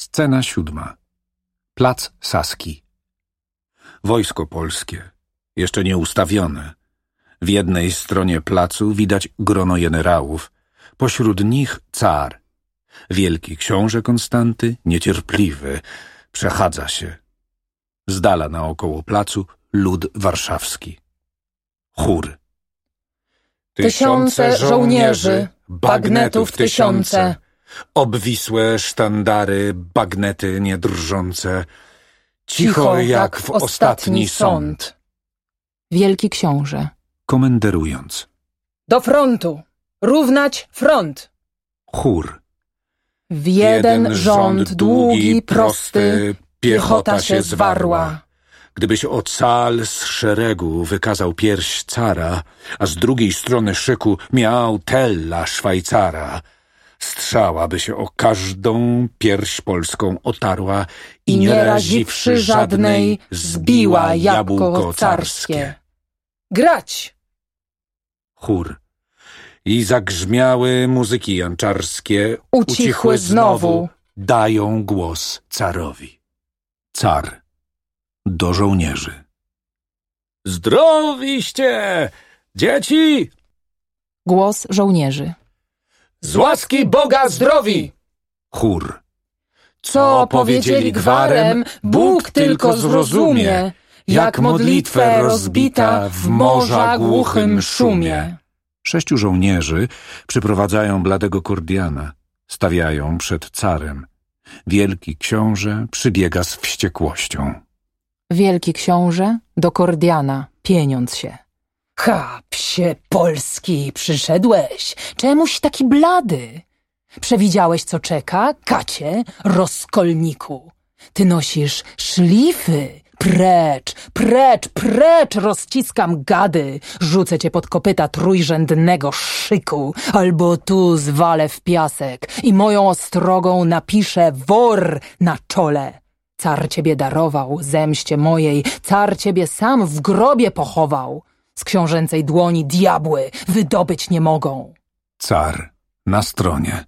Scena 7. Plac Saski. Wojsko polskie, jeszcze nie ustawione. W jednej stronie placu widać grono generałów, pośród nich car. Wielki książę Konstanty, niecierpliwy, przechadza się. Z dala naokoło placu lud warszawski. Chór. Tysiące żołnierzy, bagnetów tysiące, obwisłe sztandary, bagnety niedrżące, cicho jak w ostatni sąd. Wielki książę. Komenderując. Do frontu! Równać front! Chór. W jeden rząd długi, prosty, piechota się zwarła. Gdybyś ocal z szeregu wykazał pierś cara, a z drugiej strony szyku miał Tella Szwajcara, strzała by się o każdą pierś polską otarła i nie raziwszy żadnej zbiła jabłko carskie. Grać! Chór. I zagrzmiały muzyki janczarskie, Ucichły znowu. dają głos carowi. Car. Do żołnierzy. Zdrowiście, dzieci! Głos żołnierzy. Z łaski Boga zdrowi! Chór. Co powiedzieli gwarem, Bóg tylko zrozumie, jak modlitwę rozbita w morza głuchym szumie. 6 żołnierzy przyprowadzają bladego Kordiana, stawiają przed carem. Wielki książę przybiega z wściekłością. Wielki książę do Kordiana, pieniąc się. Ha, psie polski, przyszedłeś. Czemuś taki blady? Przewidziałeś, co czeka, kacie, rozkolniku? Ty nosisz szlify. Precz, precz, precz, rozciskam gady. Rzucę cię pod kopyta trójrzędnego szyku, albo tu zwalę w piasek i moją ostrogą napiszę wor na czole. Car ciebie darował, zemście mojej, car ciebie sam w grobie pochował. Z książęcej dłoni diabły wydobyć nie mogą. Car na stronie.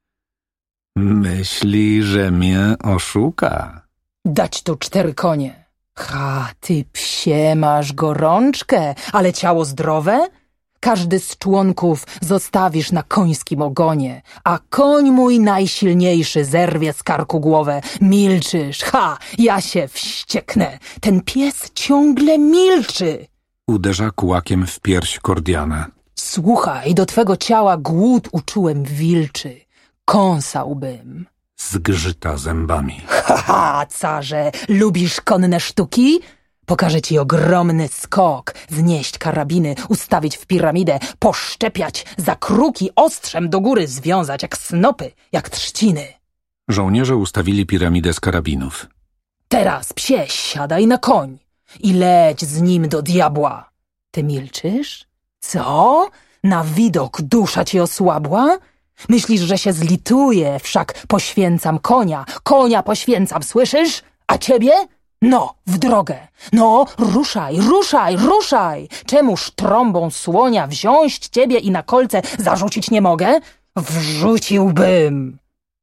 Myśli, że mnie oszuka. Dać tu 4 konie. Ha, ty psie, masz gorączkę, ale ciało zdrowe? Każdy z członków zostawisz na końskim ogonie, a koń mój najsilniejszy zerwie z karku głowę. Milczysz, ha, ja się wścieknę. Ten pies ciągle milczy. Uderza kułakiem w pierś Kordiana. Słuchaj, do twego ciała głód uczułem wilczy. Kąsałbym. Zgrzyta zębami. Ha, carze, lubisz konne sztuki? Pokażę ci ogromny skok, znieść karabiny, ustawić w piramidę, poszczepiać za kruki, ostrzem do góry związać jak snopy, jak trzciny. Żołnierze ustawili piramidę z karabinów. Teraz, psie, siadaj na koń i leć z nim do diabła. Ty milczysz? Co? Na widok dusza ci osłabła? Myślisz, że się zlituję, wszak poświęcam konia. Konia poświęcam, słyszysz? A ciebie? No, w drogę. No, ruszaj, ruszaj, ruszaj. Czemuż trąbą słonia wziąć ciebie i na kolce zarzucić nie mogę? Wrzuciłbym.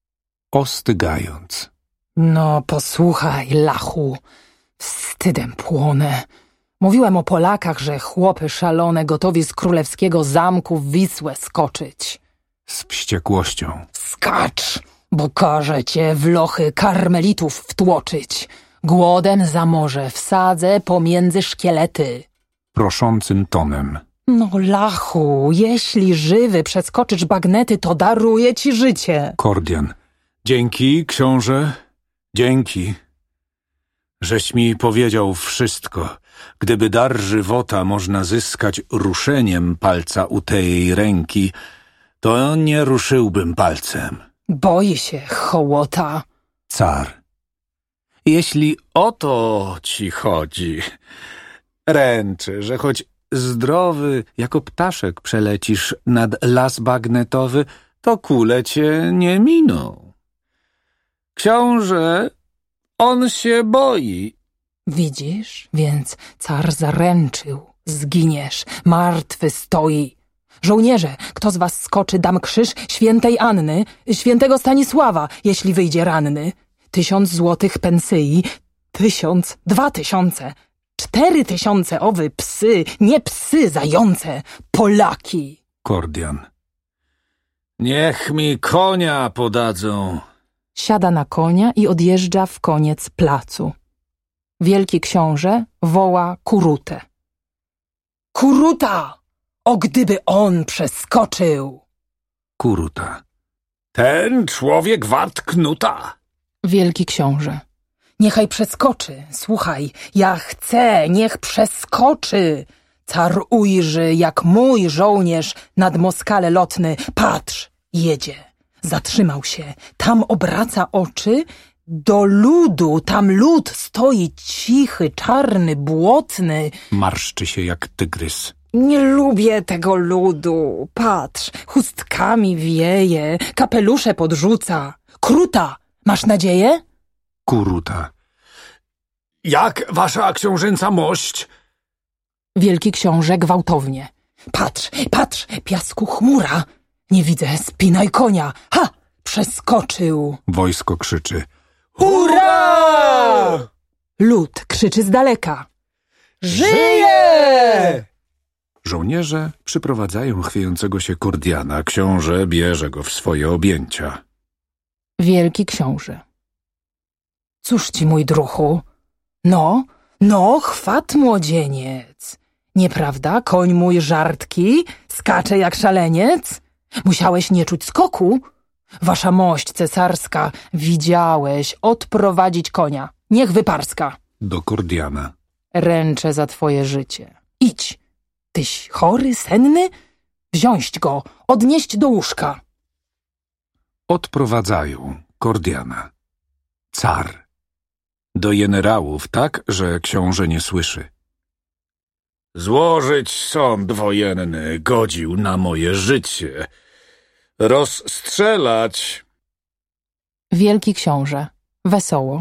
Ostygając. No, posłuchaj, lachu. Wstydem płonę. Mówiłem o Polakach, że chłopy szalone gotowi z królewskiego zamku w Wisłę skoczyć. Z wściekłością. Skacz, bo każę cię w lochy karmelitów wtłoczyć. Głodem za morze wsadzę pomiędzy szkielety. Proszącym tonem. No, lachu, jeśli żywy przeskoczysz bagnety, to daruję ci życie. Kordian. Dzięki, książę. Dzięki. Żeś mi powiedział wszystko. Gdyby dar żywota można zyskać ruszeniem palca u tej ręki, to nie ruszyłbym palcem. Boi się, hołota. Car. Jeśli o to ci chodzi, ręczę, że choć zdrowy jako ptaszek przelecisz nad las bagnetowy, to kule cię nie miną. Książę, on się boi. Widzisz? Więc car zaręczył. Zginiesz, martwy stoi. Żołnierze, kto z was skoczy, dam krzyż świętej Anny, świętego Stanisława, jeśli wyjdzie ranny. 1000 złotych pensyi, 1000, 2000, 4000 owy psy, nie psy, zające, Polaki. Kordian. Niech mi konia podadzą. Siada na konia i odjeżdża w koniec placu. Wielki książę woła Kurutę. Kuruta! O, gdyby on przeskoczył! Kuruta. Ten człowiek wart knuta. Wielki książę. Niechaj przeskoczy. Słuchaj, ja chcę, niech przeskoczy. Car ujrzy, jak mój żołnierz nad Moskale lotny. Patrz, jedzie. Zatrzymał się. Tam obraca oczy do ludu. Tam lud stoi cichy, czarny, błotny. Marszczy się jak tygrys. Nie lubię tego ludu. Patrz, chustkami wieje, kapelusze podrzuca. Kruta, masz nadzieję? Kuruta. Jak wasza książęca mość? Wielki książę gwałtownie. Patrz, patrz, piasku chmura. Nie widzę, spinaj konia. Ha! Przeskoczył. Wojsko krzyczy. Hurra! Lud krzyczy z daleka. Żyje! Żołnierze przyprowadzają chwiejącego się Kordiana. Książę bierze go w swoje objęcia. Wielki książę. Cóż ci, mój druhu? No, chwat, młodzieniec. Nieprawda, koń mój żartki skacze jak szaleniec? Musiałeś nie czuć skoku? Wasza mość cesarska, widziałeś odprowadzić konia. Niech wyparska. Do Kordiana. Ręczę za twoje życie. Idź. Tyś chory, senny? Wziąć go, odnieść do łóżka. Odprowadzają Kordiana. Car. Do jenerałów tak, że książę nie słyszy. Złożyć sąd wojenny godził na moje życie. Rozstrzelać. Wielki książę. Wesoło.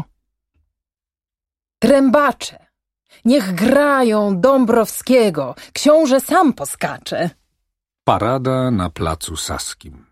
Trębacze. Niech grają Dąbrowskiego. Książę sam poskacze. Parada na placu Saskim.